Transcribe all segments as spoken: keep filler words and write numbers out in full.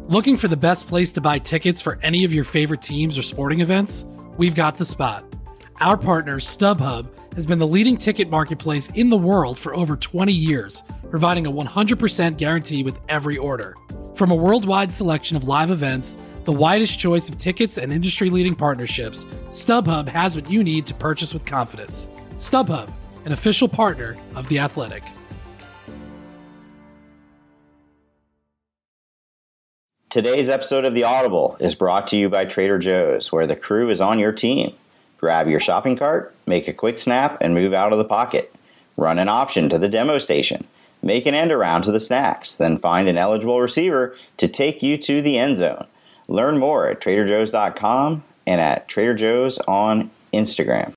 Looking for the best place to buy tickets for any of your favorite teams or sporting events? We've got the spot. Our partner, StubHub, has been the leading ticket marketplace in the world for over twenty years, providing a one hundred percent guarantee with every order. From a worldwide selection of live events, the widest choice of tickets and industry-leading partnerships, StubHub has what you need to purchase with confidence. StubHub, an official partner of The Athletic. Today's episode of The Audible is brought to you by Trader Joe's, where the crew is on your team. Grab your shopping cart, make a quick snap, and move out of the pocket. Run an option to the demo station. Make an end around to the snacks, then find an eligible receiver to take you to the end zone. Learn more at trader joe's dot com and at Trader Joe's on Instagram.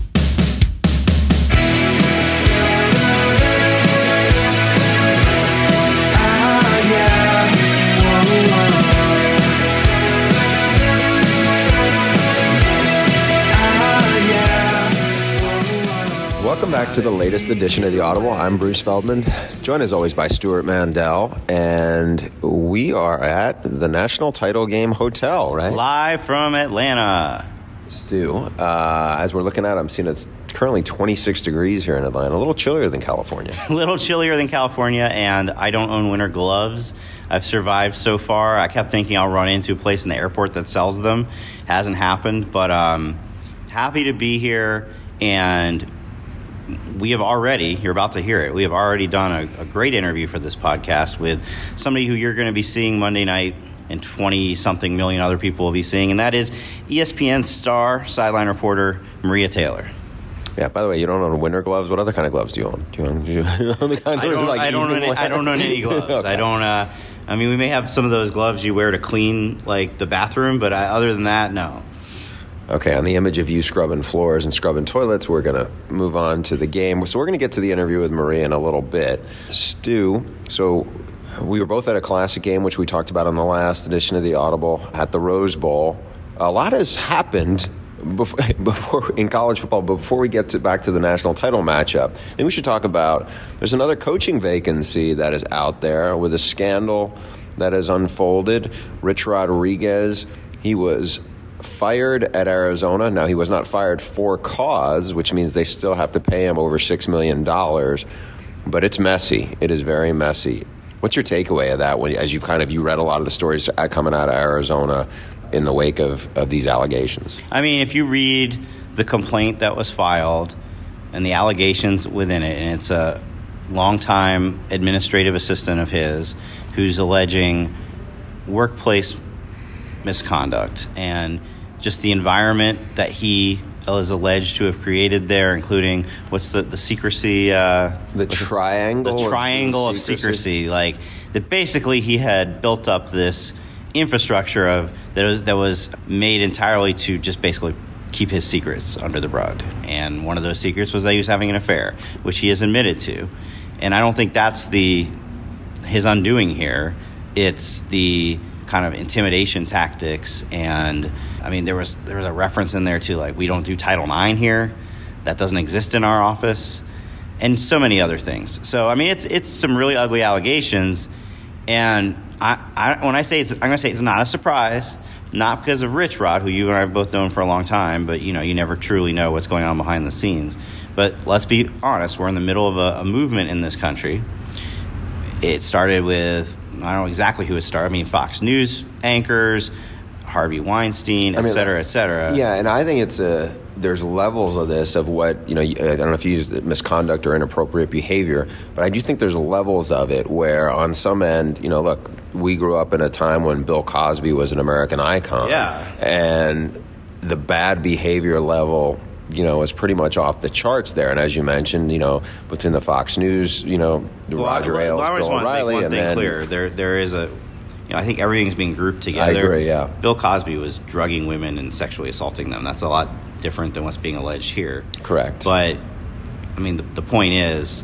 Welcome back to the latest edition of The Audible. I'm Bruce Feldman, joined as always by Stuart Mandel, and we are at the National Title Game Hotel, right? Live from Atlanta. Stu, uh, as we're looking at it, I'm seeing it's currently twenty-six degrees here in Atlanta, a little chillier than California. A little chillier than California, and I don't own winter gloves. I've survived so far. I kept thinking I'll run into a place in the airport that sells them. Hasn't happened, but um, happy to be here, and we have already, you're about to hear it, we have already done a, a great interview for this podcast with somebody who you're going to be seeing Monday night and twenty-something million other people will be seeing, and that is E S P N star sideline reporter Maria Taylor. Yeah, by the way, you don't own winter gloves. What other kind of gloves do you own? Do you own, do you own the kind I don't, of, like, I don't, own, any, I don't own any gloves. Okay. I don't, uh, I mean, we may have some of those gloves you wear to clean, like, the bathroom, but I, other than that, no. Okay, on the image of you scrubbing floors and scrubbing toilets, we're going to move on to the game. So we're going to get to the interview with Maria in a little bit. Stu, so we were both at a classic game, which we talked about on the last edition of The Audible, at the Rose Bowl. A lot has happened before, before in college football, but before we get to, back to the national title matchup, I think we should talk about, there's another coaching vacancy that is out there with a scandal that has unfolded. Rich Rodriguez, he was fired at Arizona. Now, he was not fired for cause, which means they still have to pay him over six million dollars, but it's messy. It is very messy. What's your takeaway of that when, as you've kind of, you read a lot of the stories coming out of Arizona in the wake of, of these allegations? I mean, if you read the complaint that was filed and the allegations within it, and it's a longtime administrative assistant of his who's alleging workplace misconduct and just the environment that he is alleged to have created there, including what's the the secrecy, uh, the triangle, the triangle of secrecy? of secrecy, like that. Basically, he had built up this infrastructure of that was that was made entirely to just basically keep his secrets under the rug. And one of those secrets was that he was having an affair, which he has admitted to. And I don't think that's the his undoing here. It's the kind of intimidation tactics, and I mean there was there was a reference in there to, like, we don't do Title nine here, that doesn't exist in our office, and so many other things. So I mean it's it's some really ugly allegations, and I, I when I say it's I'm gonna say it's not a surprise, not because of Rich Rod, who you and I have both known for a long time, but you know you never truly know what's going on behind the scenes. But let's be honest, we're in the middle of a, a movement in this country. It started with, I don't know exactly who it started. I mean, Fox News anchors, Harvey Weinstein, et I mean, cetera, et cetera. Yeah, and I think it's a, there's levels of this of what, you know, I don't know if you use misconduct or inappropriate behavior, but I do think there's levels of it where on some end, you know, look, we grew up in a time when Bill Cosby was an American icon. Yeah. And the bad behavior level, you know, is pretty much off the charts there. And as you mentioned, you know, between the Fox News, you know, the well, Roger Ailes, well, Bill O'Reilly, one and thing then clear, there there is a, you know, I think everything's being grouped together. I agree, yeah. Bill Cosby was drugging women and sexually assaulting them. That's a lot different than what's being alleged here. Correct. But I mean, the, the point is,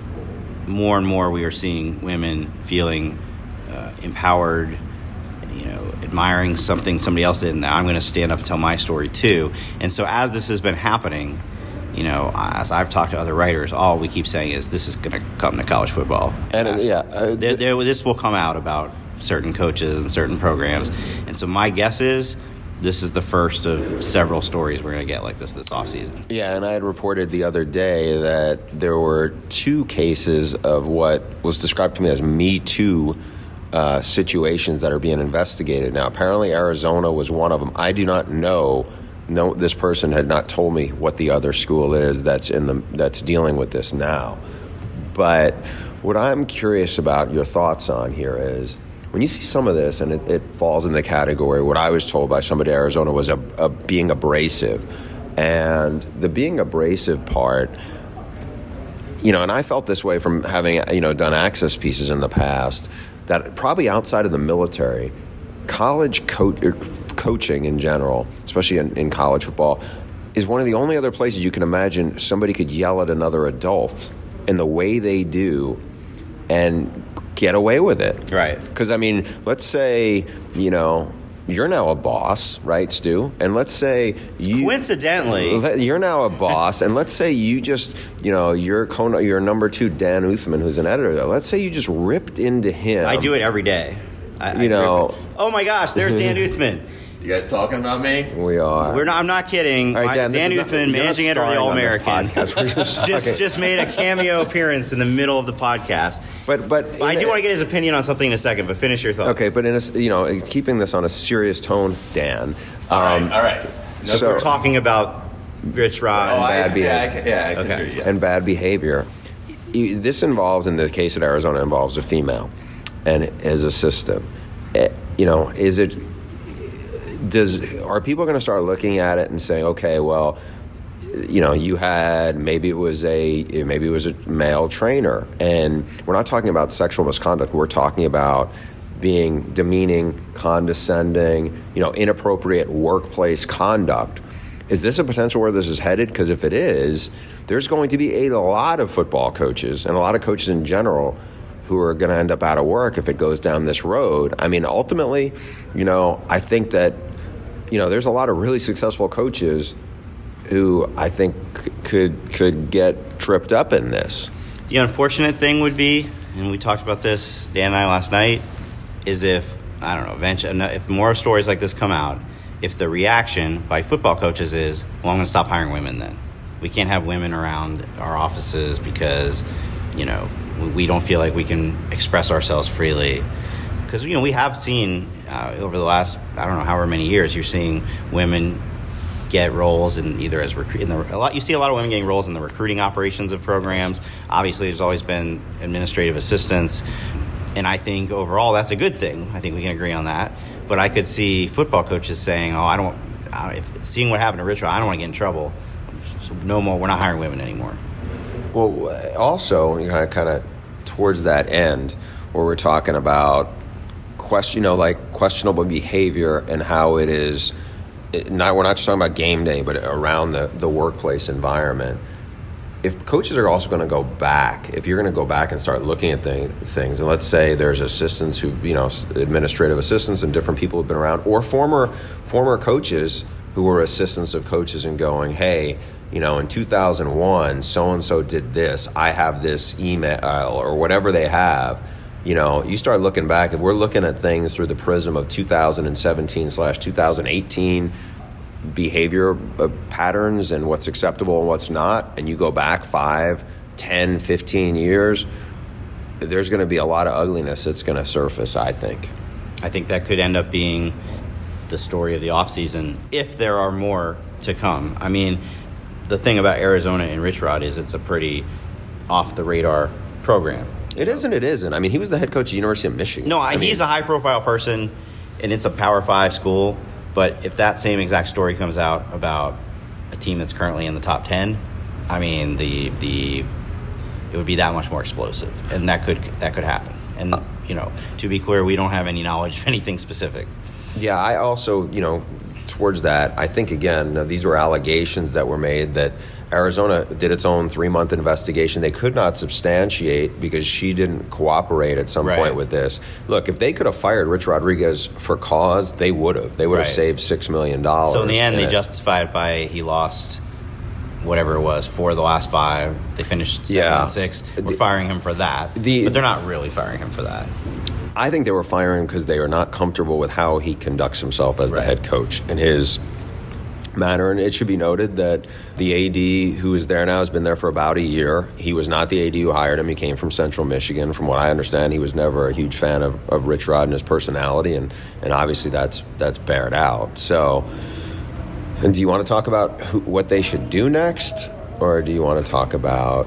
more and more we are seeing women feeling uh, empowered, you know, admiring something somebody else did, and I'm going to stand up and tell my story too. And so as this has been happening, you know, as I've talked to other writers, all we keep saying is this is going to come to college football. And uh, yeah, uh, there, there, this will come out about certain coaches and certain programs. And so my guess is this is the first of several stories we're going to get like this this offseason. Yeah, and I had reported the other day that there were two cases of what was described to me as Me Too uh, situations that are being investigated now. Apparently Arizona was one of them. I do not know. No, this person had not told me what the other school is that's in the that's dealing with this now. But what I'm curious about your thoughts on here is, when you see some of this, and it, it falls in the category, what I was told by somebody in Arizona was a, a being abrasive. And the being abrasive part, you know, and I felt this way from having, you know, done access pieces in the past, that probably outside of the military, college co- coaching in general, especially in, in college football, is one of the only other places you can imagine somebody could yell at another adult in the way they do and get away with it. Right. Because, I mean, let's say, you know, you're now a boss, right, Stu? And let's say you... Coincidentally. You're now a boss, and let's say you just, you know, your your number two, Dan Uthman, who's an editor, though, let's say you just ripped into him. I do it every day. I, you I know... Oh, my gosh, there's Dan Uthman. You guys talking about me? We are. We're not. I'm not kidding. Right, Dan, Dan Uthman, managing editor of the All American, just just, just made a cameo appearance in the middle of the podcast. But but I do want to get his opinion on something in a second. But finish your thought. Okay, but in a, you know, keeping this on a serious tone, Dan. Um, all right. All right. No, so, we're talking about Rich Rod oh, and bad I, behavior. Yeah, I can, yeah, I can okay. hear you. And bad behavior. This involves, in the case of Arizona, involves a female, and as a system. You know, is it? Does are people going to start looking at it and saying, okay, well, you know, you had maybe it was a maybe it was a male trainer, and we're not talking about sexual misconduct. We're talking about being demeaning, condescending, you know, inappropriate workplace conduct. Is this a potential where this is headed? Because if it is, there's going to be a lot of football coaches and a lot of coaches in general who are going to end up out of work if it goes down this road. I mean, ultimately, you know, I think that, you know, there's a lot of really successful coaches who I think could could get tripped up in this. The unfortunate thing would be, and we talked about this, Dan and I, last night, is if, I don't know, eventually, if more stories like this come out, if the reaction by football coaches is, well, I'm going to stop hiring women then. We can't have women around our offices because, you know, we don't feel like we can express ourselves freely. Because, you know, we have seen uh, over the last, I don't know, however many years, you're seeing women get roles in either as recruit in the a lot. You see a lot of women getting roles in the recruiting operations of programs. Obviously, there's always been administrative assistants, and I think overall that's a good thing. I think we can agree on that. But I could see football coaches saying, "Oh, I don't." I don't if, seeing what happened to Rich Rod, I don't want to get in trouble. So no more. We're not hiring women anymore. Well, also, you know, kind of towards that end, where we're talking about question, you know, like questionable behavior and how it is. It, not, we're not just talking about game day, but around the, the workplace environment. If coaches are also going to go back, if you're going to go back and start looking at thing, things, and let's say there's assistants who, you know, administrative assistants and different people who've been around, or former former coaches who were assistants of coaches and going, hey, you know, in two thousand one, so-and-so did this, I have this email, or whatever they have. You know, you start looking back, if we're looking at things through the prism of two thousand seventeen slash two thousand eighteen behavior uh, patterns and what's acceptable and what's not, and you go back five, ten, fifteen years, there's going to be a lot of ugliness that's going to surface, I think. I think that could end up being the story of the offseason if there are more to come. I mean, the thing about Arizona and Rich Rod is it's a pretty off-the-radar program. It isn't, it isn't. I mean, he was the head coach of the University of Michigan. No, I he's mean, a high-profile person, and it's a Power Five school. But if that same exact story comes out about a team that's currently in the top ten, I mean, the the it would be that much more explosive, and that could that could happen. And you know, to be clear, we don't have any knowledge of anything specific. Yeah, I also, you know, towards that, I think again, these were allegations that were made that Arizona did its own three-month investigation. They could not substantiate because she didn't cooperate at some right. point with this. Look, if they could have fired Rich Rodriguez for cause, they would have. They would right. have saved six million dollars. So in the end, in they it. justified it by he lost whatever it was, four of the last five. They finished seven yeah. and six. We're firing him for that. The, but they're not really firing him for that. I think they were firing because they are not comfortable with how he conducts himself as Right. the head coach and his manner. And it should be noted that the A D who is there now has been there for about a year. He was not the A D who hired him. He came from Central Michigan. From what I understand, he was never a huge fan of, of Rich Rod and his personality, and, and obviously that's that's bared out. So, and do you want to talk about who, what they should do next, or do you want to talk about...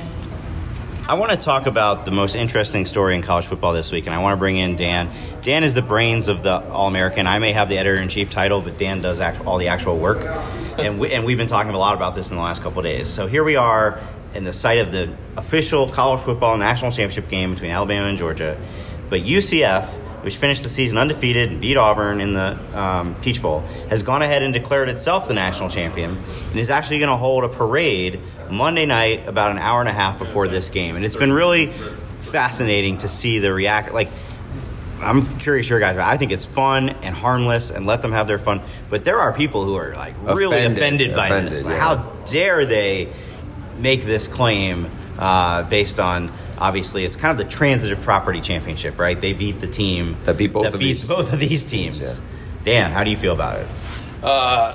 I want to talk about the most interesting story in college football this week, and I want to bring in Dan. Dan is the brains of the All-American. I may have the editor-in-chief title, but Dan does act, all the actual work. And, we, and we've been talking a lot about this in the last couple of days. So here we are in the site of the official college football national championship game between Alabama and Georgia. But U C F, which finished the season undefeated and beat Auburn in the um, Peach Bowl, has gone ahead and declared itself the national champion and is actually going to hold a parade Monday night about an hour and a half before this game. And it's been really fascinating to see the react. Like, I'm curious your guys, but I think it's fun and harmless and let them have their fun. But there are people who are like really Offended. offended by Offended, this. Like, yeah. how dare they make this claim uh, based on... Obviously, it's kind of the transitive property championship, right? They beat the team That beat both that of beats these both of these teams. Yeah. Dan, how do you feel about it? Uh,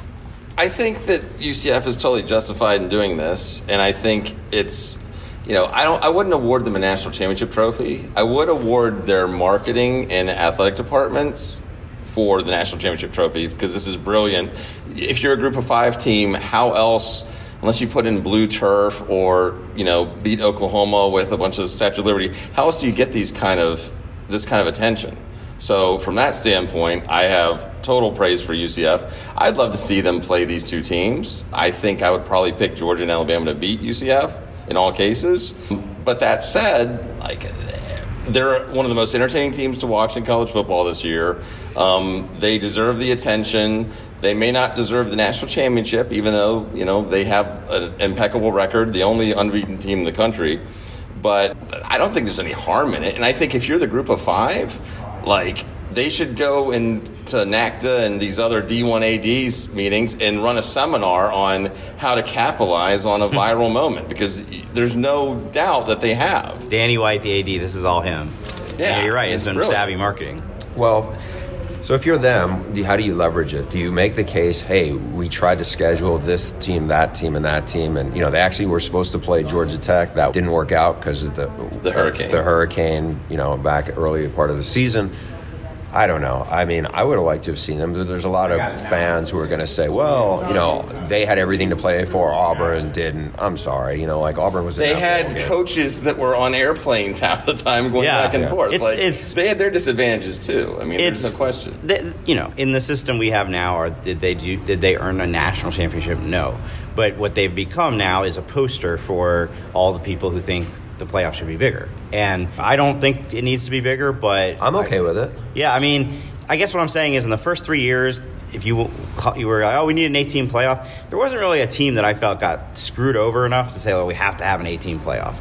I think that U C F is totally justified in doing this, and I think it's, you know, I don't, I wouldn't award them a national championship trophy. I would award their marketing and athletic departments for the national championship trophy because this is brilliant. If you're a group of five team, how else? Unless you put in blue turf or, you know, beat Oklahoma with a bunch of Statue of Liberty, how else do you get these kind of this kind of attention? So from that standpoint, I have total praise for U C F. I'd love to see them play these two teams. I think I would probably pick Georgia and Alabama to beat U C F in all cases. But that said, like, they're one of the most entertaining teams to watch in college football this year. Um, they deserve the attention. They may not deserve the national championship, even though, you know, they have an impeccable record, the only unbeaten team in the country. But I don't think there's any harm in it. And I think if you're the group of five, like, they should go into NACDA and these other D one A Ds meetings and run a seminar on how to capitalize on a viral moment, because there's no doubt that they have. Danny White, the A D, this is all him. Yeah, you're right. It's it's been brilliant. savvy marketing. Well, so if you're them, do- how do you leverage it? Do you make the case, hey, we tried to schedule this team, that team, and that team, and, you know, they actually were supposed to play Georgia Tech. That didn't work out because of the, The hurricane. The hurricane, you know, back early part of the season. I don't know. I mean, I would have liked to have seen them. There's a lot of fans who are going to say, well, you know, they had everything to play for. Auburn didn't. I'm sorry. You know, like Auburn was in They that had bowl game. coaches that were on airplanes half the time going Yeah. back and Yeah. forth. It's- Like, it's- they had their disadvantages too. I mean, It's there's no question. th- you know, in the system we have now, or did they do? Did they earn a national championship? No. But what they've become now is a poster for all the people who think the playoffs should be bigger. And I don't think it needs to be bigger, but I'm okay with it. Yeah, I mean, I guess what I'm saying is in the first three years, if you you were like, oh, we need an eight-team playoff, there wasn't really a team that I felt got screwed over enough to say, oh, we have to have an eight-team playoff.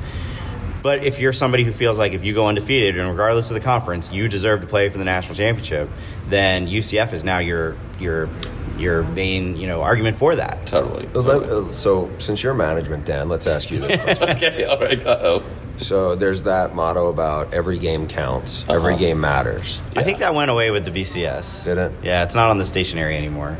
But if you're somebody who feels like if you go undefeated and regardless of the conference, you deserve to play for the national championship, then U C F is now your your your main, you know, argument for that. Totally. So, totally. let- so since you're management, Dan, let's ask you this question. Okay, all right. Uh-oh. So there's that motto about every game counts, every Uh-huh. game matters. I think that went away with the B C S. Did it? Yeah, it's not on the stationery anymore.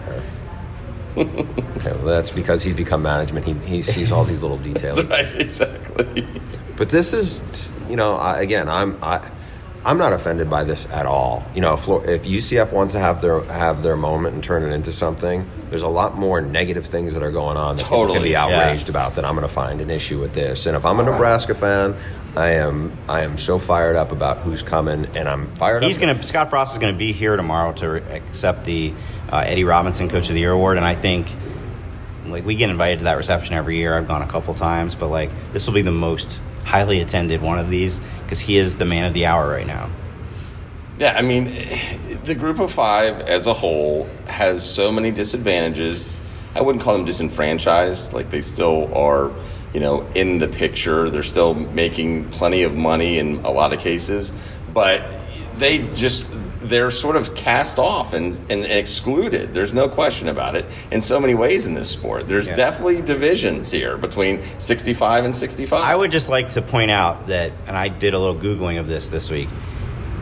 Okay, well, that's because he's become management. He, he sees all these little details. That's right, exactly. But this is, you know, I, again, I'm I, I'm not offended by this at all. You know, if, Flo- if U C F wants to have their have their moment and turn it into something, there's a lot more negative things that are going on that people can Totally, be yeah. outraged about than I'm going to find an issue with this. And if I'm a Nebraska fan, I am I am so fired up about who's coming, and I'm fired He's up. going to Scott Frost is going to be here tomorrow to re- accept the uh, Eddie Robinson Coach of the Year award, and I think like we get invited to that reception every year. I've gone a couple times, but like this will be the most highly attended one of these because he is the man of the hour right now. Yeah, I mean, the group of five as a whole has so many disadvantages. I wouldn't call them disenfranchised. Like, they still are, you know, in the picture. They're still making plenty of money in a lot of cases. But they just, they're sort of cast off and, and, and excluded. There's no question about it in so many ways in this sport. There's Yeah. definitely divisions here between sixty-five and sixty-five. I would just like to point out that, and I did a little Googling of this this week,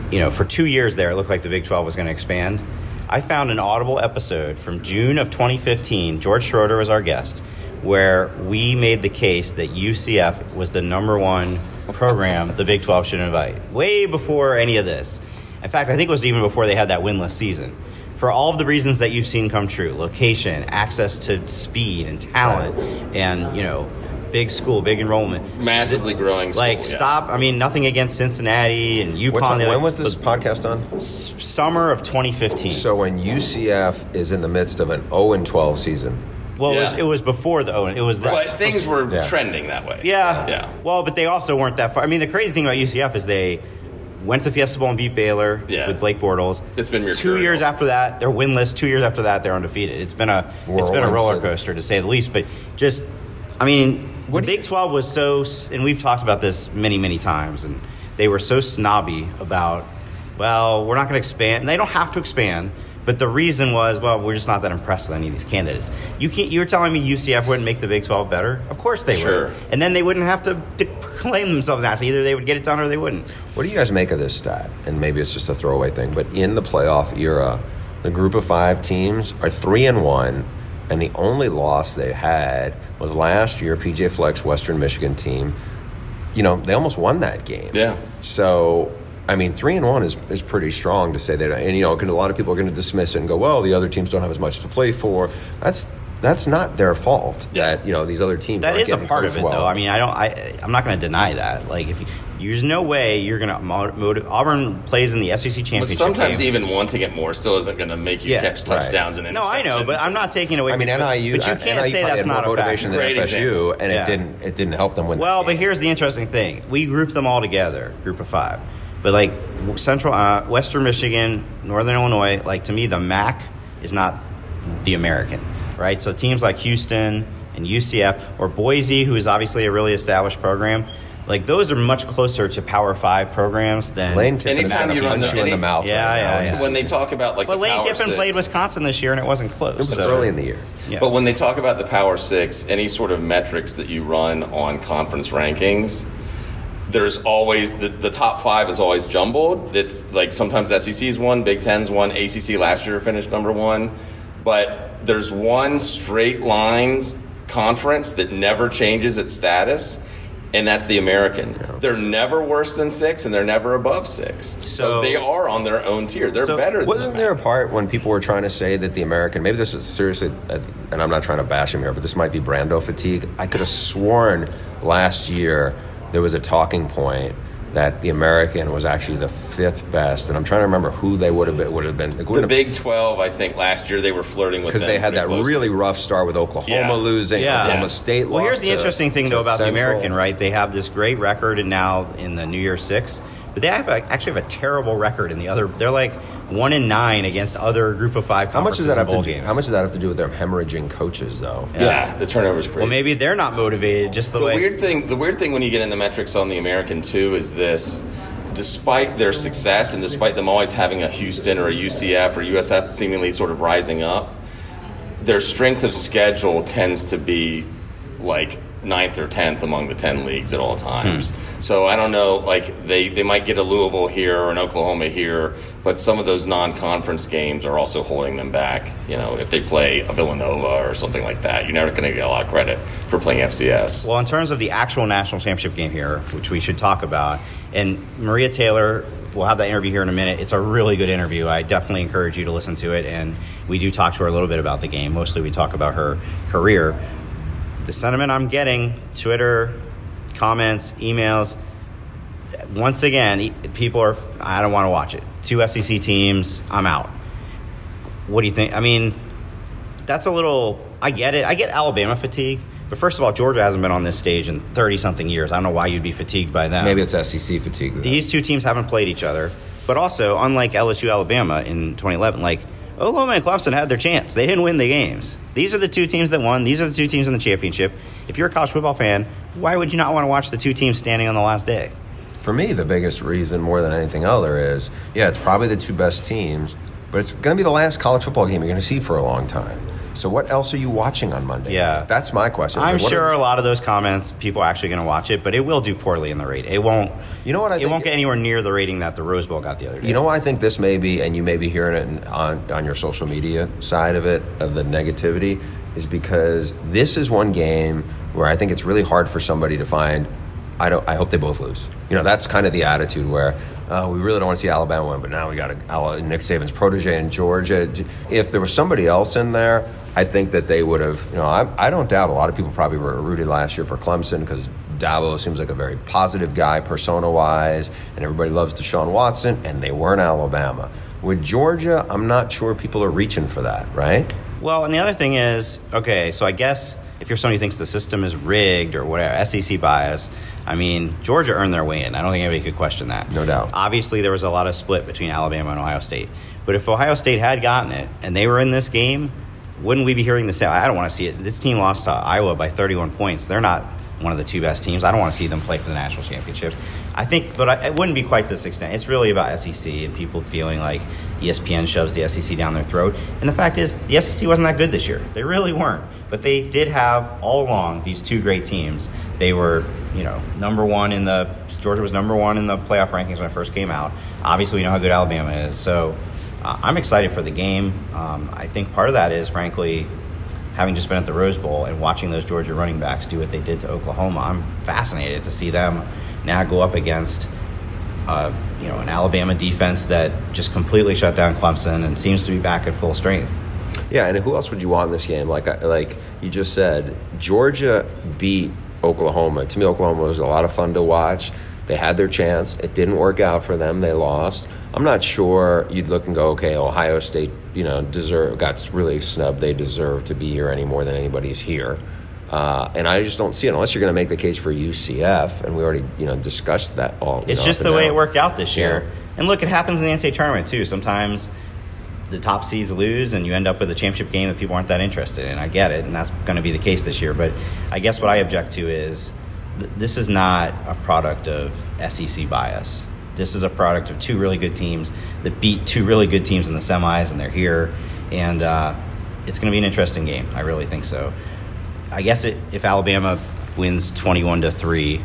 you know, for two years there, it looked like the Big twelve was going to expand. I found an Audible episode from June of twenty fifteen. George Schroeder was our guest, where we made the case that U C F was the number one program the Big twelve should invite, way before any of this. In fact, I think it was even before they had that winless season. For all of the reasons that you've seen come true, location, access to speed and talent, and, you know, big school, big enrollment. Massively growing school. Like, yeah. stop. I mean, nothing against Cincinnati and UConn. What's on- They- when was this podcast on? S- summer of twenty fifteen. So when U C F is in the midst of an oh and twelve season. well, it, was, Yeah. it was before the Owen. It was the But things were Yeah. trending that way. Yeah. Yeah. Well, but they also weren't that far. I mean, the crazy thing about U C F is they went to Fiesta Bowl and beat Baylor Yeah. with Blake Bortles. It's been two mercurial. years after that, they're winless. Two years after that, they're undefeated. It's been a it's been a Whirlwind roller season. coaster to say the least. But just, I mean, What the do you- Big twelve was so, and we've talked about this many, many times, and they were so snobby about, well, we're not going to expand. And they don't have to expand. But the reason was, well, we're just not that impressed with any of these candidates. You can't. You're telling me U C F wouldn't make the Big twelve better? Of course they Sure. would. And then they wouldn't have to de- proclaim themselves nationally. Either they would get it done or they wouldn't. What do you guys make of this stat? And maybe it's just a throwaway thing, but in the playoff era, the group of five teams are three and one, and the only loss they had was last year. P J Fleck's Western Michigan team. You know, they almost won that game. Yeah. So, I mean, three and one is, is pretty strong to say that. And you know, 'cause a lot of people are going to dismiss it and go, "Well, the other teams don't have as much to play for." That's that's not their fault. Yeah. That you know these other teams. That aren't is a getting part as of it, well. though. I mean, I don't. I I'm not going to deny that. Like, if you, there's no way you're going to motivate. Auburn plays in the S E C But championship. sometimes game. even wanting it more still isn't going to make you Yeah, catch right. touchdowns and interceptions. No, I know, but I'm not taking away. I mean, from, N I U, but you can't N I U say probably that's had not more a fact. motivation than Great F S U, example. and Yeah. it didn't it didn't help them win. Well, that but game. here's the interesting thing: we grouped them all together, group of five. But like Central, uh, Western Michigan, Northern Illinois, like to me, the M A C is not the American, right? So teams like Houston and U C F or Boise, who is obviously a really established program, like those are much closer to Power Five programs than Lane Kiffin is Anytime going you to run punch the- you in the any- mouth. Yeah, right yeah, now. yeah. When they talk about like But the Lane Power Kiffin Six, played Wisconsin this year, and it wasn't close. It was so- early in the year. Yeah. But when they talk about the Power Six, any sort of metrics that you run on conference rankings, there's always the, the top five is always jumbled. It's like sometimes S E C's one, Big Ten's one, A C C last year finished number one, but there's one straight lines conference that never changes its status, and that's the American. They're never worse than six, and they're never above six. So, So- they are on their own tier. They're So better than Wasn't the there a Mac. part when people were trying to say that the American, maybe this is seriously, uh, and I'm not trying to bash him here, but this might be Brando fatigue. I could have sworn last year there was a talking point that the American was actually the fifth best, and I'm trying to remember who they would have been. Would have been The Big twelve, I think, last year they were flirting with because them they had pretty that closely. really rough start with Oklahoma Yeah. losing, Yeah. Oklahoma Yeah. State. Well, here's lost the to- interesting thing, to though, about the Central. American, right? They have this great record, and now in the New Year's Six, but they have a, actually have a terrible record in the other. They're like one and nine against other Group of Five How much conferences does that have in bowl to do? games. How much does that have to do with their hemorrhaging coaches, though? Yeah, the turnover's crazy. Well, maybe they're not motivated. Just the, the way. weird thing the weird thing when you get in the metrics on the American too is this: despite their success and despite them always having a Houston or a U C F or U S F seemingly sort of rising up, their strength of schedule tends to be like ninth or tenth among the ten leagues at all times. Hmm. So I don't know, like they, they might get a Louisville here or an Oklahoma here, but some of those non-conference games are also holding them back. You know, if they play a Villanova or something like that, you're never going to get a lot of credit for playing F C S. Well, in terms of the actual national championship game here, which we should talk about, and Maria Taylor, we'll have that interview here in a minute. It's a really good interview. I definitely encourage you to listen to it, and we do talk to her a little bit about the game. Mostly we talk about her career. The sentiment I'm getting, Twitter, comments, emails, once again, e- people are, I don't want to watch it. Two S E C teams, I'm out. What do you think? I mean, that's a little, I get it. I get Alabama fatigue. But first of all, Georgia hasn't been on this stage in thirty-something years. I don't know why you'd be fatigued by them. Maybe it's S E C fatigue. though. These two teams haven't played each other. But also, unlike L S U Alabama in twenty eleven, like, Oklahoma and Clemson had their chance. They didn't win the games. These are the two teams that won. These are the two teams in the championship. If you're a college football fan, why would you not want to watch the two teams standing on the last day? For me, the biggest reason more than anything other is, yeah, it's probably the two best teams, but it's going to be the last college football game you're going to see for a long time. So what else are you watching on Monday? Yeah. That's my question. I'm Like, what sure are- a lot of those comments, people are actually going to watch it, but it will do poorly in the rating. It won't. You know what I It think- won't get anywhere near the rating that the Rose Bowl got the other day. You know what I think this may be, and you may be hearing it in, on, on your social media side of it, of the negativity, is because this is one game where I think it's really hard for somebody to find, I don't. I hope they both lose. You know, that's kind of the attitude where uh, we really don't want to see Alabama win, but now we got a, Nick Saban's protege in Georgia. If there was somebody else in there, I think that they would have, you know, I, I don't doubt a lot of people probably were rooted last year for Clemson because Dabo seems like a very positive guy persona-wise, and everybody loves Deshaun Watson, and they weren't Alabama. With Georgia, I'm not sure people are reaching for that, right? Well, and the other thing is, okay, so I guess if you're somebody who thinks the system is rigged or whatever, S E C bias, I mean, Georgia earned their way in. I don't think anybody could question that. No doubt. Obviously, there was a lot of split between Alabama and Ohio State. But if Ohio State had gotten it and they were in this game, wouldn't we be hearing the same? I don't want to see it. This team lost to Iowa by thirty-one points. They're not one of the two best teams. I don't want to see them play for the national championship. I think, but I, it wouldn't be quite to this extent. It's really about S E C and people feeling like E S P N shoves the S E C down their throat. And the fact is, the S E C wasn't that good this year. They really weren't. But they did have all along these two great teams. They were, you know, number one in the Georgia was number one in the playoff rankings when it first came out. Obviously, we know how good Alabama is. So uh, I'm excited for the game. Um, I think part of that is, frankly, having just been at the Rose Bowl and watching those Georgia running backs do what they did to Oklahoma. I'm fascinated to see them now go up against uh, you know, an Alabama defense that just completely shut down Clemson and seems to be back at full strength. Yeah, and who else would you want in this game? Like like you just said, Georgia beat Oklahoma. To me, Oklahoma was a lot of fun to watch. They had their chance. It didn't work out for them. They lost. I'm not sure you'd look and go, okay, Ohio State, you know, deserve got really snubbed. They deserve to be here any more than anybody's here. Uh, and I just don't see it unless you're going to make the case for U C F, and we already, you know, discussed that all. It's know, just up the and way down. it worked out this year. Yeah. And look, it happens in the N C double A tournament too. Sometimes the top seeds lose, and you end up with a championship game that people aren't that interested in. I get it, and that's going to be the case this year. But I guess what I object to is th- this is not a product of S E C bias. This is a product of two really good teams that beat two really good teams in the semis, and they're here. And uh, it's going to be an interesting game. I really think so. I guess it, if Alabama wins twenty-one to three,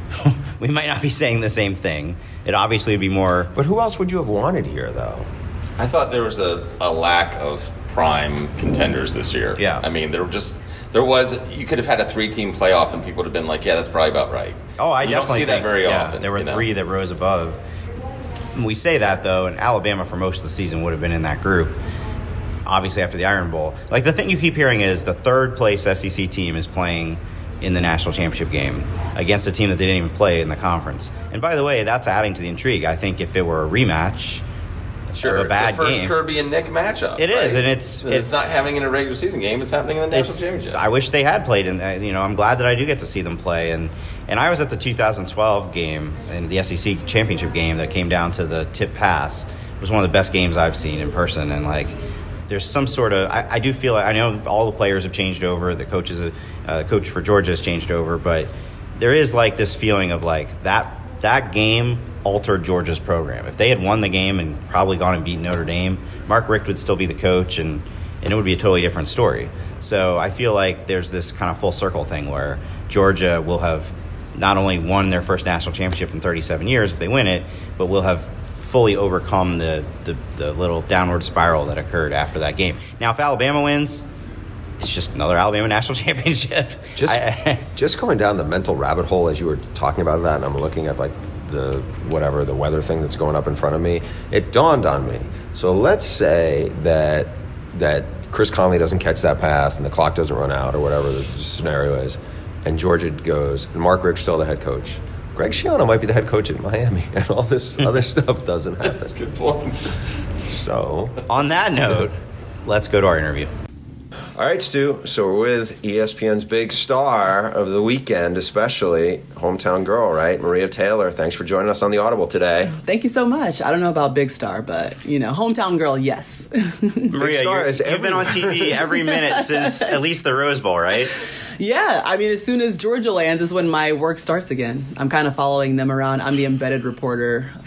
we might not be saying the same thing. It obviously would be more. But who else would you have wanted here, though? I thought there was a, a lack of prime contenders this year. Yeah. I mean, there were just there was you could have had a three-team playoff and people would have been like, yeah, that's probably about right. Oh, I you definitely don't see that think, very yeah, often. There were you know? three that rose above. We say that though, and Alabama for most of the season would have been in that group. Obviously, after the Iron Bowl, like the thing you keep hearing is the third place S E C team is playing in the national championship game against a team that they didn't even play in the conference. And by the way, that's adding to the intrigue. I think if it were a rematch, Sure, of a bad it's the first game, Kirby and Nick matchup. It is, right? and it's- it's it's- not happening in a regular season game. It's happening in the national It's- championship. I wish they had played, and you know, I'm glad that I do get to see them play. And and I was at the two thousand twelve game and the S E C championship game that came down to the tip pass. It was one of the best games I've seen in person, and like, there's some sort of I, I do feel like, I know all the players have changed over, the coaches, uh, coach for Georgia has changed over, but there is like this feeling of like that that game altered Georgia's program. If they had won the game and probably gone and beat Notre Dame, Mark Richt would still be the coach, and, and it would be a totally different story. So I feel like there's this kind of full circle thing where Georgia will have not only won their first national championship in thirty-seven years if they win it, but will have fully overcome the, the, the little downward spiral that occurred after that game. Now, if Alabama wins, it's just another Alabama national championship. Just, I, just going down the mental rabbit hole as you were talking about that, and I'm looking at like the whatever the weather thing that's going up in front of me. It dawned on me. So let's say that that Chris Conley doesn't catch that pass and the clock doesn't run out or whatever the scenario is, and Georgia goes, and Mark Richt's still the head coach. Greg Schiano might be the head coach at Miami, and all this other stuff doesn't happen. That's a good point. So, on that note, let's go to our interview. all right, Stu. So we're with E S P N's big star of the weekend, especially hometown girl, right? Maria Taylor. Thanks for joining us on the Audible today. Thank you so much. I don't know about Big Star, but, you know, hometown girl, yes. Maria, star you're, is you've every- been on T V every minute since at least the Rose Bowl, right? Yeah, I mean, as soon as Georgia lands is when my work starts again. I'm kind of following them around. I'm the embedded reporter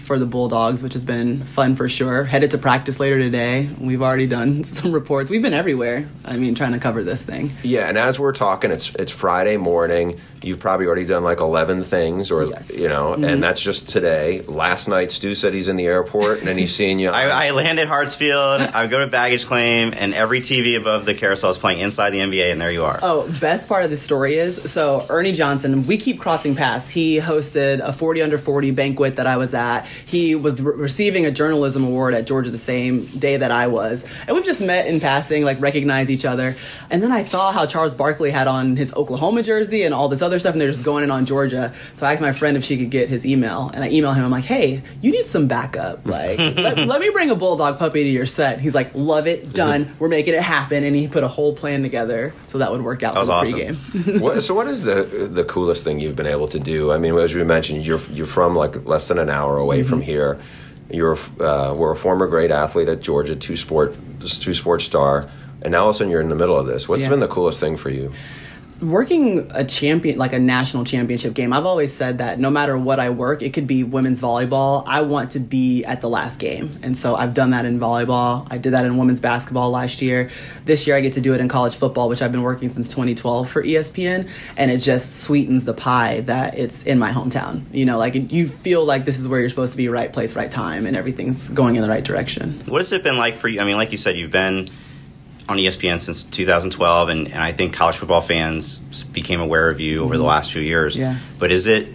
for the Bulldogs, which has been fun for sure. Headed to practice later today. We've already done some reports. We've been everywhere. I mean, trying to cover this thing. Yeah, and as we're talking, it's it's Friday morning. You've probably already done like eleven things, or Yes. you know, Mm-hmm. and that's just today. Last night, Stu said he's in the airport, and then he's seeing you. I, I land at Hartsfield, I go to baggage claim, and every T V above the carousel is playing Inside the N B A, and there you are. Oh, best part of the story is, so Ernie Johnson, we keep crossing paths. He hosted a forty under forty banquet that I was at. He was re- receiving a journalism award at Georgia the same day that I was. And we've just met in passing, like recognize each other. And then I saw how Charles Barkley had on his Oklahoma jersey and all this other stuff, and they're just going in on Georgia. So I asked my friend if she could get his email, and I emailed him. I'm like, hey, you need some backup. Like, let, let me bring a Bulldog puppy to your set. He's like, love it, done. We're making it happen. And he put a whole plan together so that would work out That for was the awesome. pregame. What, so what is the the coolest thing you've been able to do? I mean, as we mentioned, you're you're from like less than an hour away Mm-hmm. from here. You're uh, were a former great athlete at Georgia, two sport two sports star, and now all of a sudden you're in the middle of this. What's Yeah. been the coolest thing for you? Working a champion, like a national championship game, I've always said that no matter what I work, it could be women's volleyball, I want to be at the last game. And so I've done that in volleyball. I did that in women's basketball last year. This year I get to do it in college football, which I've been working since twenty twelve for E S P N. And it just sweetens the pie that it's in my hometown. You know, like you feel like this is where you're supposed to be, right place, right time, and everything's going in the right direction. What has it been like for you? I mean, like you said, you've been on E S P N since two thousand twelve, and, and I think college football fans became aware of you over the last few years. Yeah. But is it,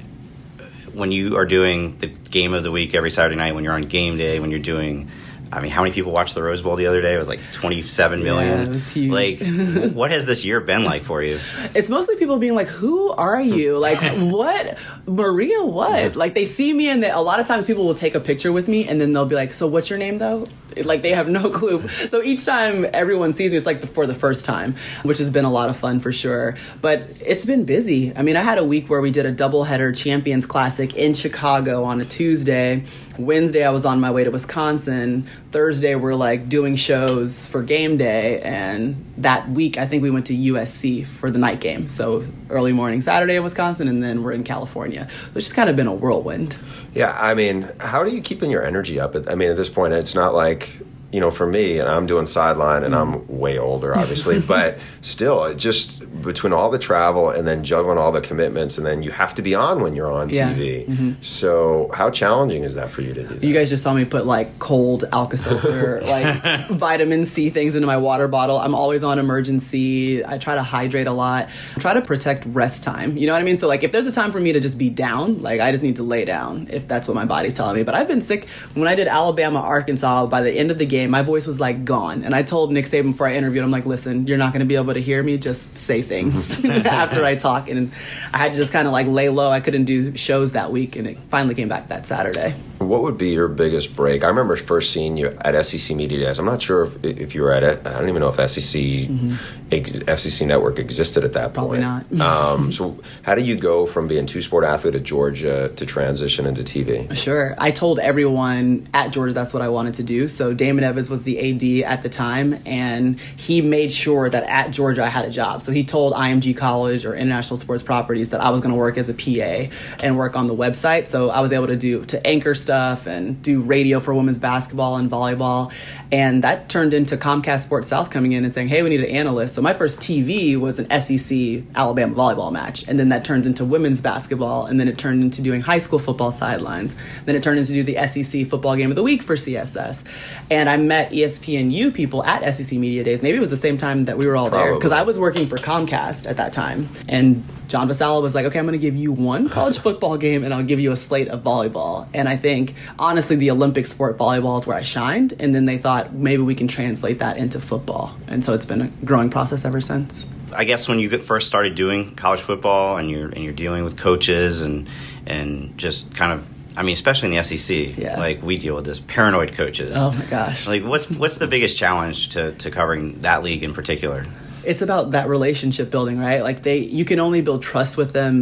when you are doing the game of the week every Saturday night, when you're on game day, when you're doing, I mean, how many people watched the Rose Bowl the other day? It was like twenty-seven million. Yeah, it was huge. Like, what has this year been like for you? It's mostly people being like, who are you? Like, what? Maria, what? Like, they see me, and they, a lot of times people will take a picture with me, and then they'll be like, so what's your name, though? Like, they have no clue. So each time everyone sees me, it's like the, for the first time, which has been a lot of fun for sure. But it's been busy. I mean, I had a week where we did a doubleheader Champions Classic in Chicago on a Tuesday. Wednesday, I was on my way to Wisconsin. Thursday, we're like doing shows for game day. And that week, I think we went to U S C for the night game. So early morning Saturday in Wisconsin, and then we're in California. So it's just kind of been a whirlwind. Yeah, I mean, how do you keeping your energy up? I mean, at this point, it's not like, you know, for me, and I'm doing sideline, and I'm way older, obviously, but still, it just between all the travel and then juggling all the commitments, and then you have to be on when you're on Yeah. T V. Mm-hmm. So, how challenging is that for you to do that? You guys just saw me put like cold Alka-Seltzer, like vitamin C things into my water bottle. I'm always on emergency. I try to hydrate a lot. I try to protect rest time. You know what I mean? So like if there's a time for me to just be down, like I just need to lay down if that's what my body's telling me. But I've been sick. When I did Alabama, Arkansas, by the end of the game, my voice was like gone. And I told Nick Saban before I interviewed, I'm like, listen, you're not going to be able to hear me. Just say things after I talk. And I had to just kind of like lay low. I couldn't do shows that week. And it finally came back that Saturday. What would be your biggest break? I remember first seeing you at S E C Media Days. I'm not sure if, if you were at it. I don't even know if S E C mm-hmm. ex, F C C Network existed at that Probably point. not. um, so how do you go from being two-sport athlete at Georgia to transition into T V? Sure. I told everyone at Georgia that's what I wanted to do. So Damon Evans was the A D at the time, and he made sure that at Georgia I had a job. So he told I M G College or International Sports Properties that I was going to work as a P A and work on the website. So I was able to do to anchor stuff and do radio for women's basketball and volleyball. And that turned into Comcast Sports South coming in and saying, hey, we need an analyst. So my first T V was an S E C Alabama volleyball match. And then that turned into women's basketball. And then it turned into doing high school football sidelines. Then it turned into do the S E C football game of the week for C S S. And I met E S P N U people at S E C Media Days. Maybe it was the same time that we were all there, Probably. because I was working for Comcast at that time. And John Vassallo was like, okay, I'm going to give you one college football game and I'll give you a slate of volleyball. And I think, honestly, the Olympic sport volleyball is where I shined. And then they thought maybe we can translate that into football. And so it's been a growing process ever since. I guess when you first started doing college football and you're and you're dealing with coaches and and just kind of, I mean, especially in the S E C, Yeah. like we deal with this paranoid coaches. Oh my gosh. Like what's what's the biggest challenge to, to covering that league in particular? It's about that relationship building, right? Like they, you can only build trust with them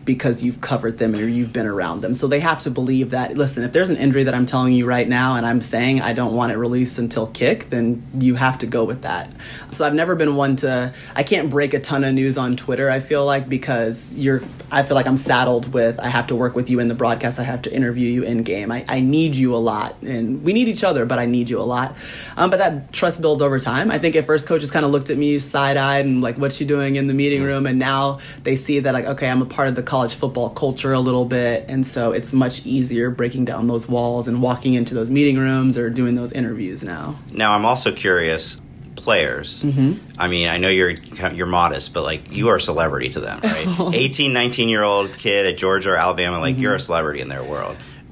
because you've covered them or you've been around them. So they have to believe that, listen, if there's an injury that I'm telling you right now and I'm saying I don't want it released until kick, then you have to go with that. So I've never been one to, I can't break a ton of news on Twitter, I feel like, because you're, I feel like I'm saddled with, I have to work with you in the broadcast, I have to interview you in game. I, I need you a lot, and we need each other, but I need you a lot. Um, but that trust builds over time. I think at first coaches kind of looked at me side-eyed and like, what's she doing in the meeting room? And now they see that like, okay, I'm a part of the college football culture a little bit. And so it's much easier breaking down those walls and walking into those meeting rooms or doing those interviews now. Now, I'm also curious, players. Mm-hmm. I mean, I know you're you're modest, but like you are a celebrity to them, right? eighteen, nineteen-year-old kid at Georgia or Alabama, like mm-hmm. you're a celebrity in their world.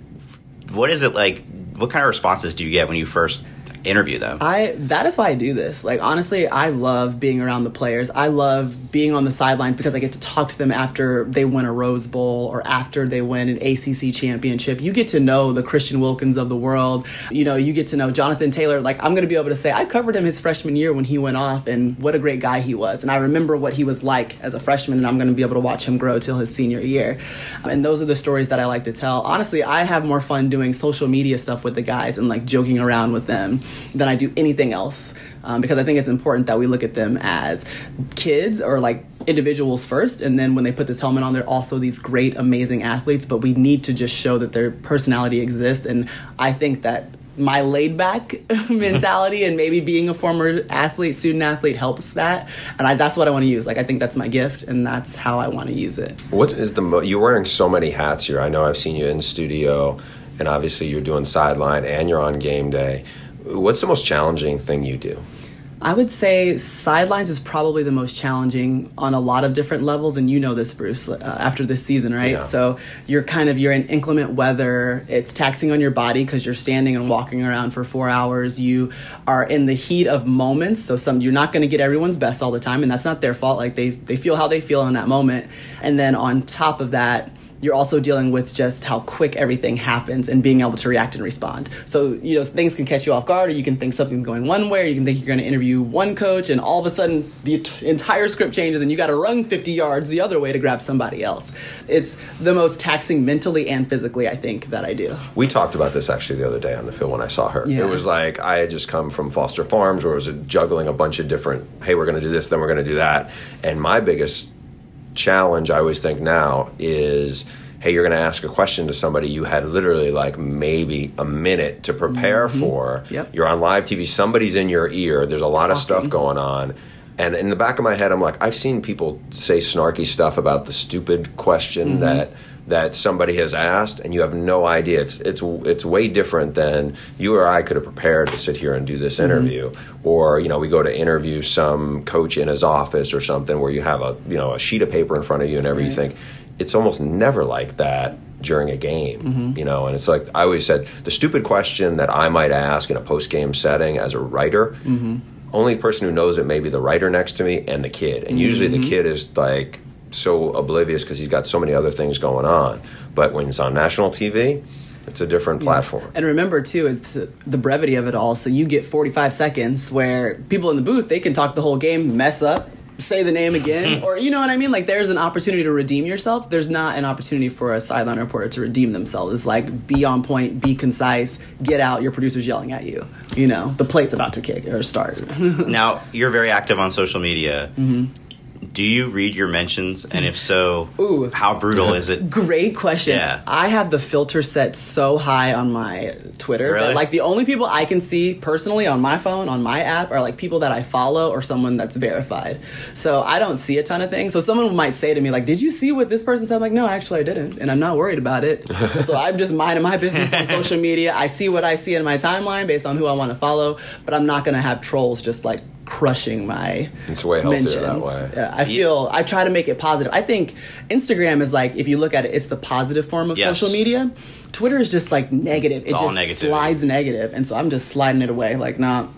What is it like? What kind of responses do you get when you first interview them? I that is why I do this. Like, honestly, I love being around the players. I love being on the sidelines because I get to talk to them after they win a Rose Bowl or after they win an A C C championship. You get to know the Christian Wilkins of the world. You know, you get to know Jonathan Taylor. Like, I'm going to be able to say, I covered him his freshman year when he went off, and what a great guy he was. And I remember what he was like as a freshman, and I'm going to be able to watch him grow till his senior year. And those are the stories that I like to tell. Honestly, I have more fun doing social media stuff with the guys and like joking around with them than I do anything else, um, because I think it's important that we look at them as kids or like individuals first, and then when they put this helmet on, they're also these great, amazing athletes, but we need to just show that their personality exists. And I think that my laid-back mentality and maybe being a former athlete, student athlete, helps that, and I, that's what I want to use. Like, I think that's my gift, and that's how I want to use it. What is the mo- you're wearing so many hats here. I know I've seen you in studio, and obviously you're doing sideline and you're on game day. What's the most challenging thing you do? I would say sidelines is probably the most challenging on a lot of different levels, and you know this, Bruce, uh, after this season, right? Yeah. So you're kind of, you're in inclement weather. It's taxing on your body because you're standing and walking around for four hours. You are in the heat of moments, so some you're not going to get everyone's best all the time, and that's not their fault. Like, they they feel how they feel in that moment. And then on top of that, you're also dealing with just how quick everything happens and being able to react and respond. So, you know, things can catch you off guard, or you can think something's going one way, or you can think you're going to interview one coach, and all of a sudden the t- entire script changes and you got to run fifty yards the other way to grab somebody else. It's the most taxing mentally and physically, I think, that I do. We talked about this actually the other day on the field when I saw her. Yeah. It was like I had just come from Foster Farms, where it was juggling a bunch of different, hey, we're going to do this, then we're going to do that. And my biggest challenge, I always think now, is, hey, you're going to ask a question to somebody you had literally like maybe a minute to prepare mm-hmm. for. Yep. You're on live T V. Somebody's in your ear. There's a lot Talking. of stuff going on. And in the back of my head, I'm like, I've seen people say snarky stuff about the stupid question mm-hmm. that that somebody has asked, and you have no idea. It's it's it's way different than you or I could have prepared to sit here and do this interview. Mm-hmm. Or, you know, we go to interview some coach in his office or something where you have a, you know, a sheet of paper in front of you and everything. Right. It's almost never like that during a game, mm-hmm. you know, and it's like I always said, the stupid question that I might ask in a post-game setting as a writer, mm-hmm. only person who knows it may be the writer next to me and the kid. And mm-hmm. usually the kid is like so oblivious because he's got so many other things going on. But when it's on national T V, it's a different platform. Yeah. And remember, too, it's uh, the brevity of it all. So you get forty-five seconds where people in the booth, they can talk the whole game, mess up, say the name again, or you know what I mean? Like, there's an opportunity to redeem yourself. There's not an opportunity for a sideline reporter to redeem themselves. It's like, be on point, be concise, get out, your producer's yelling at you. You know, the play's about to kick or start. Now, you're very active on social media. Mm-hmm. Do you read your mentions? And if so, Ooh, how brutal is it? Great question. Yeah. I have the filter set so high on my Twitter really? that like the only people I can see personally on my phone, on my app, are like people that I follow or someone that's verified. So I don't see a ton of things. So someone might say to me, like, did you see what this person said? I'm like, no, actually I didn't. And I'm not worried about it. So I'm just minding my business on social media. I see what I see in my timeline based on who I want to follow, but I'm not going to have trolls just like crushing my It's way healthier mentions. that way. Yeah, I feel, I try to make it positive. I think Instagram is like, if you look at it, it's the positive form of yes. social media. Twitter is just like negative. It's it all just negativity. slides negative. And so I'm just sliding it away. Like, nah,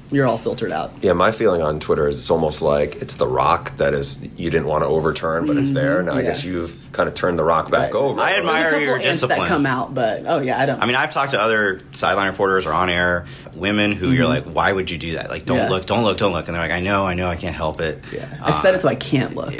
you're all filtered out. Yeah, my feeling on Twitter is it's almost like it's the rock that is you didn't want to overturn, but it's there. Now I Yeah. guess you've kind of turned the rock back Right. over. I admire There's a couple your ants discipline. that come out, but oh yeah, I don't. I mean, I've talked to other sideline reporters or on air women who you're like, why would you do that? Like, don't Yeah. look, don't look, don't look. And they're like, I know, I know, I can't help it. yeah, I said it so I can't look.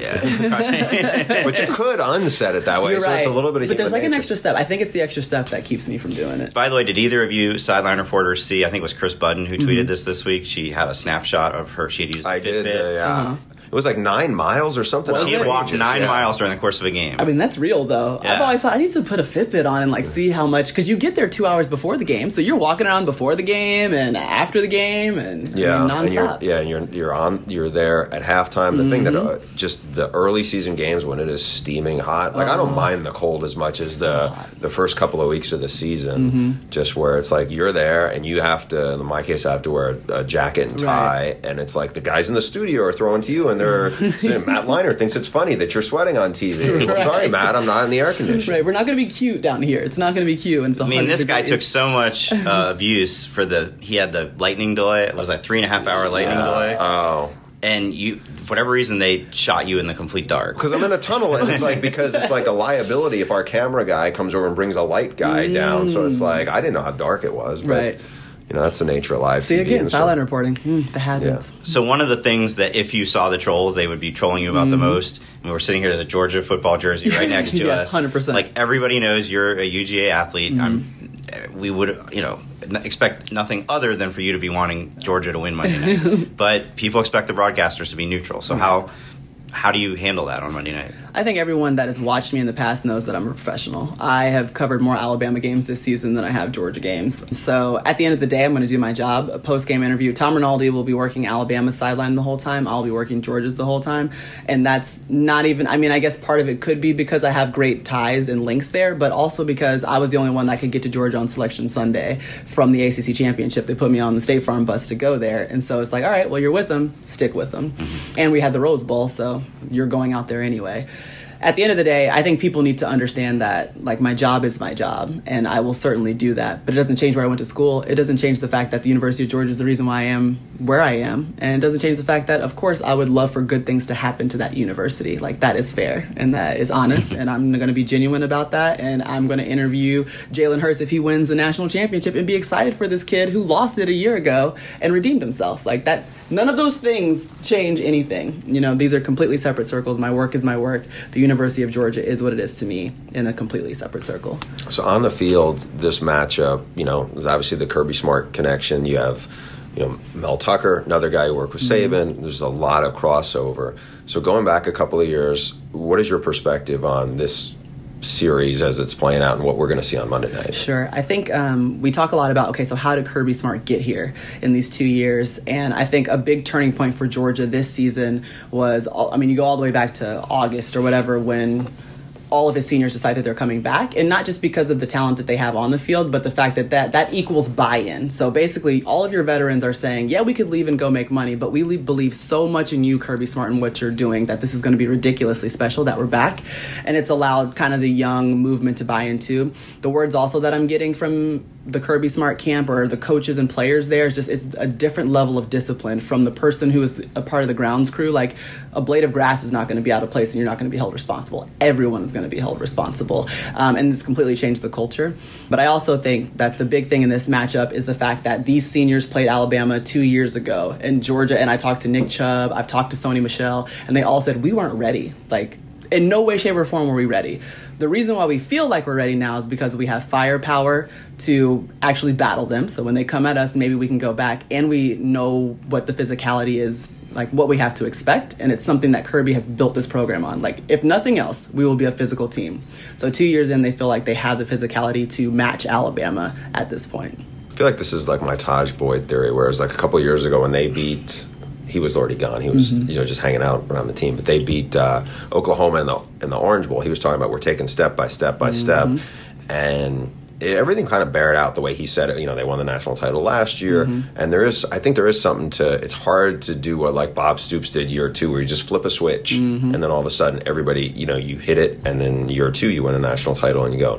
Yeah. But you could unset it that way, You're so right. it's a little bit of but there's human like an nature. extra step. I think it's the extra step that keeps me from doing it. By the way, did either of you sideline reporters see, I think it was Chris Budden who tweeted this this week. She had a snapshot of her. She had used the I Fitbit. did, uh, yeah. Uh-huh. It was like nine miles or something. She had walked Outrageous, nine yeah. miles during the course of a game. I mean, that's real though. Yeah. I've always thought I need to put a Fitbit on and like see how much, because you get there two hours before the game, so you're walking around before the game and after the game and Yeah, I mean, and you're, nonstop. yeah, and you're you're on you're there at halftime. The thing that uh, just the early season games when it is steaming hot. Like I don't mind the cold as much as the the first couple of weeks of the season. Just where it's like you're there and you have to. In my case, I have to wear a, a jacket and tie, and it's like the guys in the studio are throwing to you, and they're Matt Leinart thinks it's funny that you're sweating on T V. Well, sorry, Right. Matt, I'm not in the air conditioning. Right, we're not going to be cute down here. It's not going to be cute. And so I mean, this guy took so much uh, abuse for the. He had the lightning delay. It was like three and a half hour lightning delay, Oh. and you, for whatever reason, they shot you in the complete dark. Because I'm in a tunnel, and it's like because it's like a liability if our camera guy comes over and brings a light guy down. So it's like I didn't know how dark it was, but Right. you know that's the nature of live See T V. again, and so- sideline reporting. Mm, the hazards. So one of the things that if you saw the trolls, they would be trolling you about the most. And we're sitting here, there's a Georgia football jersey right next to Yes, us. one hundred percent. Like everybody knows you're a U G A athlete. I'm. We would, you know, n- expect nothing other than for you to be wanting Georgia to win Monday night. But people expect the broadcasters to be neutral. So how how do you handle that on Monday night? I think everyone that has watched me in the past knows that I'm a professional. I have covered more Alabama games this season than I have Georgia games. So at the end of the day, I'm going to do my job. A post-game interview. Tom Rinaldi will be working Alabama's sideline the whole time. I'll be working Georgia's the whole time. And that's not even, I mean, I guess part of it could be because I have great ties and links there, but also because I was the only one that could get to Georgia on Selection Sunday from the A C C Championship. They put me on the State Farm bus to go there. And so it's like, all right, well, you're with them. Stick with them. Mm-hmm. And we had the Rose Bowl, so you're going out there anyway. At the end of the day, I think people need to understand that, like, my job is my job, and I will certainly do that. But it doesn't change where I went to school. It doesn't change the fact that the University of Georgia is the reason why I am where I am. And it doesn't change the fact that, of course, I would love for good things to happen to that university. Like, that is fair, and that is honest, and I'm going to be genuine about that. And I'm going to interview Jalen Hurts if he wins the national championship and be excited for this kid who lost it a year ago and redeemed himself. Like, that, none of those things change anything. You know, these are completely separate circles. My work is my work. The University of Georgia is what it is to me in a completely separate circle. So on the field, this matchup, you know, there's obviously the Kirby Smart connection. You have, you know, Mel Tucker, another guy who worked with Saban. Mm-hmm. There's a lot of crossover. So going back a couple of years, what is your perspective on this series as it's playing out and what we're going to see on Monday night? Sure. I think um, we talk a lot about, okay, so how did Kirby Smart get here in these two years? And I think a big turning point for Georgia this season was, all, I mean, you go all the way back to August or whatever when all of his seniors decide that they're coming back, and not just because of the talent that they have on the field, but the fact that that, that equals buy-in. So basically, all of your veterans are saying, yeah, we could leave and go make money, but we leave, believe so much in you, Kirby Smart, and what you're doing, that this is going to be ridiculously special that we're back. And it's allowed kind of the young movement to buy into. The words also that I'm getting from the Kirby Smart camp or the coaches and players there is just, it's a different level of discipline from the person who is a part of the grounds crew. Like, a blade of grass is not going to be out of place and you're not going to be held responsible. Everyone is going to be held responsible. Um, and it's completely changed the culture. But I also think that the big thing in this matchup is the fact that these seniors played Alabama two years ago in Georgia. And I talked to Nick Chubb, I've talked to Sony Michel, and they all said we weren't ready. Like, in no way, shape, or form were we ready. The reason why we feel like we're ready now is because we have firepower to actually battle them. So when they come at us, maybe we can go back, and we know what the physicality is, like what we have to expect. And it's something that Kirby has built this program on. Like, if nothing else, we will be a physical team. So two years in, they feel like they have the physicality to match Alabama at this point. I feel like this is like my Taj Boyd theory, whereas like a couple of years ago when they beat, he was already gone. He was, mm-hmm. you know, just hanging out around the team. But they beat uh, Oklahoma in the in the Orange Bowl. He was talking about we're taking step by step by mm-hmm. step, and it, everything kind of bared out the way he said it. You know, they won the national title last year, mm-hmm. and there is, I think, there is something to. It's hard to do what like Bob Stoops did year two, where you just flip a switch, mm-hmm. and then all of a sudden everybody, you know, you hit it, and then year two you win a national title, and you go, now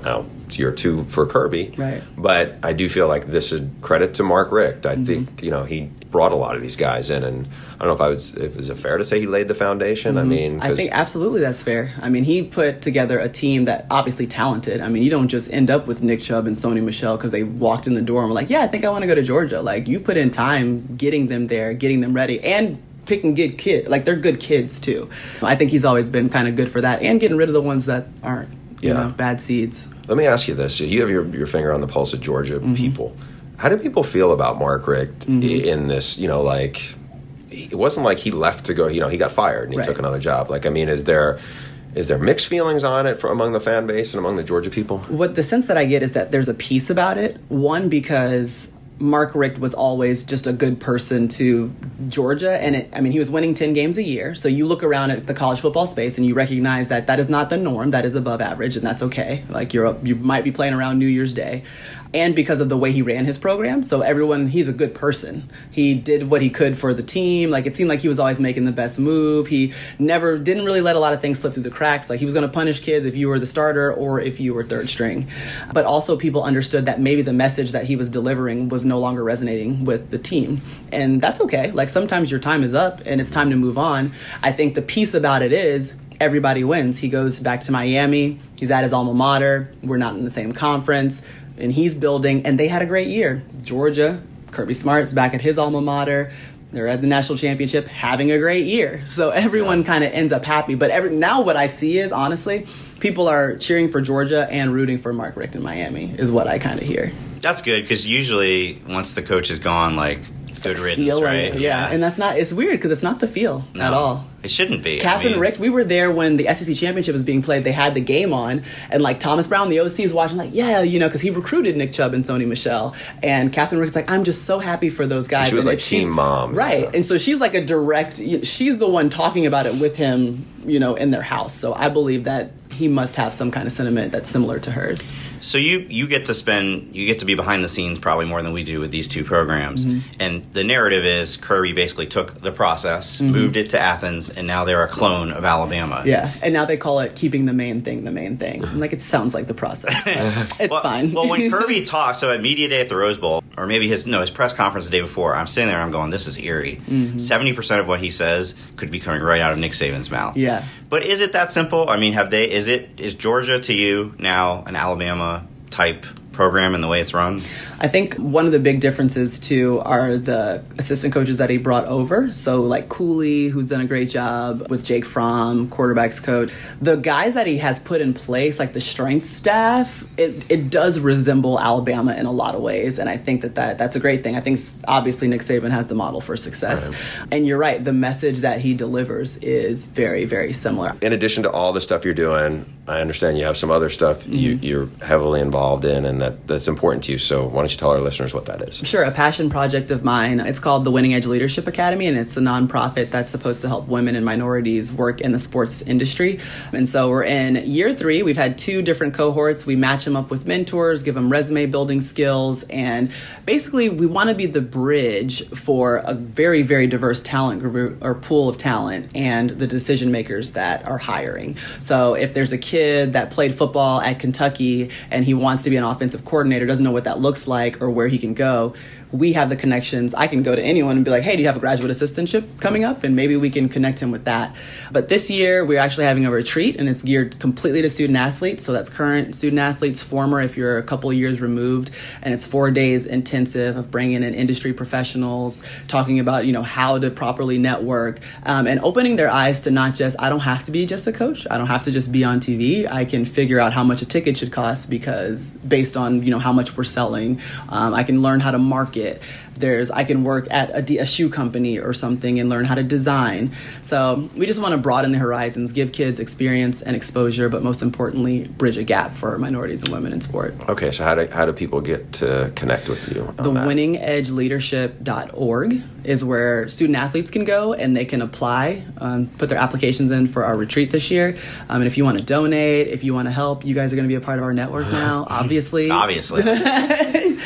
year two for Kirby. Right. But I do feel like this is credit to Mark Richt. I mm-hmm. think, you know, he brought a lot of these guys in, and I don't know if I was, if is it fair to say he laid the foundation? Mm-hmm. I mean, I think absolutely that's fair. I mean, he put together a team that obviously talented. I mean, you don't just end up with Nick Chubb and Sony Michel because they walked in the door and were like, yeah, I think I want to go to Georgia. Like, you put in time getting them there, getting them ready, and picking good kids. Like, they're good kids too. I think he's always been kind of good for that, and getting rid of the ones that aren't, you yeah. know, bad seeds. Let me ask you this. You have your, your finger on the pulse of Georgia mm-hmm. people. How do people feel about Mark Richt mm-hmm. in this, you know, like, it wasn't like he left to go, you know, he got fired and he right. took another job. Like, I mean, is there is there mixed feelings on it for, among the fan base and among the Georgia people? What the sense that I get is that there's a piece about it. One, because Mark Richt was always just a good person to Georgia. And it, I mean, he was winning ten games a year. So you look around at the college football space and you recognize that that is not the norm. That is above average, and that's okay. Like, you're you might be playing around New Year's Day. And because of the way he ran his program. So everyone, he's a good person. He did what he could for the team. Like, it seemed like he was always making the best move. He never, didn't really let a lot of things slip through the cracks. Like, he was going to punish kids if you were the starter or if you were third string. But also people understood that maybe the message that he was delivering was no longer resonating with the team. And that's okay. Like, sometimes your time is up and it's time to move on. I think the piece about it is, everybody wins. He goes back to Miami. He's at his alma mater. We're not in the same conference. And he's building, and they had a great year. Georgia, Kirby Smart's back at his alma mater. They're at the national championship, having a great year. So everyone kind of ends up happy. But every, now what I see is, honestly, people are cheering for Georgia and rooting for Mark Richt in Miami, is what I kind of hear. That's good, because usually once the coach is gone, like, good riddance, right? Yeah. yeah, and that's not, it's weird because it's not the feel no, at all. It shouldn't be. Catherine I mean, Richt, we were there when the S E C championship was being played. They had the game on, and like Thomas Brown, the O C, is watching, like, yeah, you know, because he recruited Nick Chubb and Sony Michel. And Catherine Richt's like, I'm just so happy for those guys. She was and like team mom. Right. Yeah. And so she's like a direct, she's the one talking about it with him, you know, in their house. So I believe that he must have some kind of sentiment that's similar to hers. So you, you get to spend, you get to be behind the scenes probably more than we do with these two programs. Mm-hmm. And the narrative is Kirby basically took the process, mm-hmm. moved it to Athens, and now they're a clone of Alabama. Yeah, and now they call it keeping the main thing the main thing. I'm like, it sounds like the process. It's well, fine. Well, when Kirby talks, so at Media Day at the Rose Bowl, or maybe his no his press conference the day before, I'm sitting there and I'm going, this is eerie. Mm-hmm. seventy percent of what he says could be coming right out of Nick Saban's mouth. Yeah. But is it that simple? I mean, have they, is it, is Georgia to you now an Alabama type program in the way it's run? I think one of the big differences too are the assistant coaches that he brought over. So like Cooley, who's done a great job with Jake Fromm, quarterbacks coach. The guys that he has put in place, like the strength staff, it, it does resemble Alabama in a lot of ways. And I think that, that that's a great thing. I think obviously Nick Saban has the model for success. Right. And you're right, the message that he delivers is very, very similar. In addition to all the stuff you're doing, I understand you have some other stuff mm-hmm. you, you're heavily involved in and that, that's important to you. So why don't you tell our listeners what that is? Sure. A passion project of mine. It's called the Winning Edge Leadership Academy, and it's a nonprofit that's supposed to help women and minorities work in the sports industry. And so we're in year three. We've had two different cohorts. We match them up with mentors, give them resume building skills, and basically we want to be the bridge for a very, very diverse talent group or pool of talent and the decision makers that are hiring. So if there's a kid that played football at Kentucky and he wants to be an offensive coordinator, doesn't know what that looks like or where he can go, we have the connections. I can go to anyone and be like, hey, do you have a graduate assistantship coming up? And maybe we can connect him with that. But this year, we're actually having a retreat, and it's geared completely to student athletes. So that's current student athletes, former if you're a couple of years removed. And it's four days intensive of bringing in industry professionals, talking about, you know, how to properly network, um, and opening their eyes to not just, I don't have to be just a coach. I don't have to just be on T V. I can figure out how much a ticket should cost because based on, you know, how much we're selling, um, I can learn how to market. There's, I can work at a, a shoe company or something and learn how to design. So we just want to broaden the horizons, give kids experience and exposure, but most importantly, bridge a gap for minorities and women in sport. Okay, so how do how do people get to connect with you? The winning edge leadership dot org is where student athletes can go and they can apply, um, put their applications in for our retreat this year. Um, and if you want to donate, if you want to help, you guys are going to be a part of our network now, obviously. Obviously.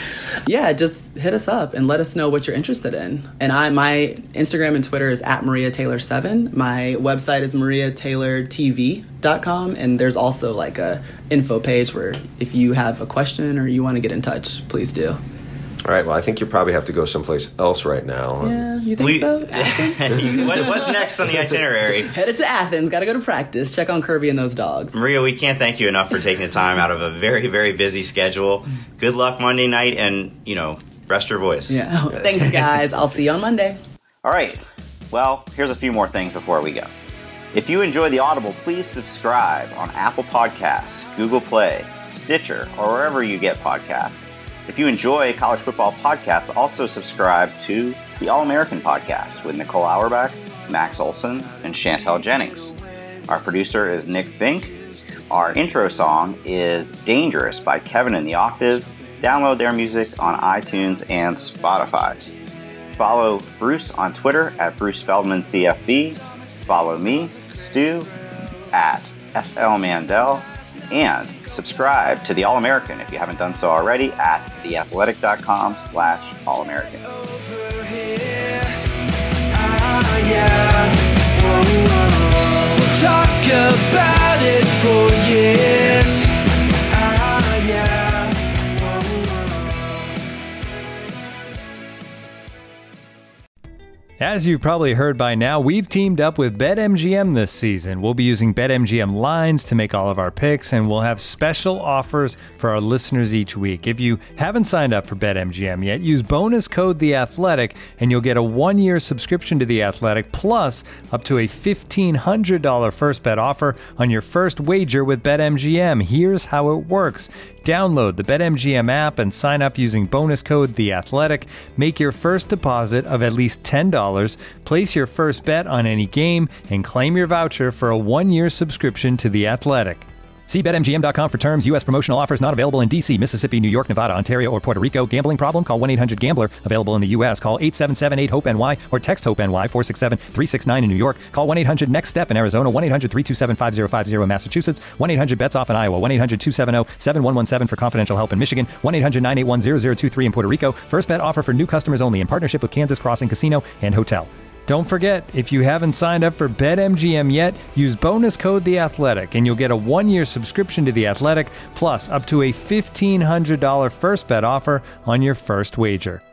Yeah, just hit us up and let us know what you're interested in. And I, my Instagram and Twitter is at Maria Taylor seven. My website is maria taylor t v dot com, and there's also like a info page where if you have a question or you want to get in touch, please do. All right, well, I think you probably have to go someplace else right now. Yeah, you think We- so? what, what's next on the itinerary? Headed to Athens. Got to go to practice. Check on Kirby and those dogs. Maria, we can't thank you enough for taking the time out of a very, very busy schedule. Good luck Monday night, and, you know, rest your voice. Yeah. Thanks, guys. I'll see you on Monday. All right. Well, here's a few more things before we go. If you enjoy The Audible, please subscribe on Apple Podcasts, Google Play, Stitcher, or wherever you get podcasts. If you enjoy college football podcasts, also subscribe to the All-American Podcast with Nicole Auerbach, Max Olson, and Chantel Jennings. Our producer is Nick Fink. Our intro song is Dangerous by Kevin and the Octaves. Download their music on iTunes and Spotify. Follow Bruce on Twitter at Bruce Feldman C F B. Follow me, Stu, at S L Mandel. And subscribe to The All-American if you haven't done so already at theathletic.com slash All-American. Over here. Ah, yeah. Whoa, whoa. We'll talk about it for years. Ah, yeah. As you've probably heard by now, we've teamed up with BetMGM this season. We'll be using BetMGM lines to make all of our picks, and we'll have special offers for our listeners each week. If you haven't signed up for BetMGM yet, use bonus code The Athletic, and you'll get a one-year subscription to The Athletic, plus up to a fifteen hundred dollars first bet offer on your first wager with BetMGM. Here's how it works. Download the BetMGM app and sign up using bonus code The Athletic. Make your first deposit of at least ten dollars. Place your first bet on any game and claim your voucher for a one-year subscription to The Athletic. See Bet M G M dot com for terms. U S promotional offers not available in D C, Mississippi, New York, Nevada, Ontario, or Puerto Rico. Gambling problem? Call one eight hundred gambler. Available in the U S. Call eight seven seven eight hope N Y or text HOPE-NY four six seven three six nine in New York. Call one eight hundred next step in Arizona. one eight hundred three two seven five zero five zero in Massachusetts. one eight hundred bets off in Iowa. one eight hundred two seven zero seven one one seven for confidential help in Michigan. one eight hundred nine eight one zero zero two three in Puerto Rico. First bet offer for new customers only in partnership with Kansas Crossing Casino and Hotel. Don't forget, if you haven't signed up for BetMGM yet, use bonus code The Athletic, and you'll get a one-year subscription to The Athletic, plus up to a fifteen hundred dollars first bet offer on your first wager.